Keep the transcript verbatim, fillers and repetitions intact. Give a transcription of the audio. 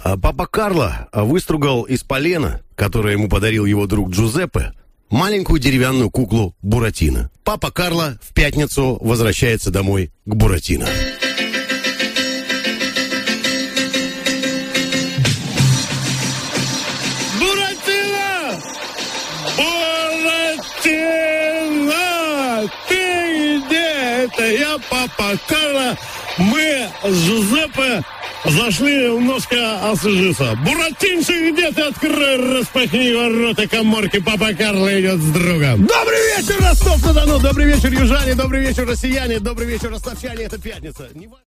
А папа Карло выстругал из полена, которое ему подарил его друг Джузеппе, маленькую деревянную куклу Буратино. Папа Карло в пятницу возвращается домой к Буратино. Буратино! Буратино! Ты где? Это я, папа Карло. Мы с Джузеппе зашли немножко освежиться. Буратинчик, где ты? Открой, распахни ворота каморки. Папа Карло идет с другом. Добрый вечер, Ростов-на-Дону! Добрый вечер, южане! Добрый вечер, россияне! Добрый вечер, ростовчане! Это пятница.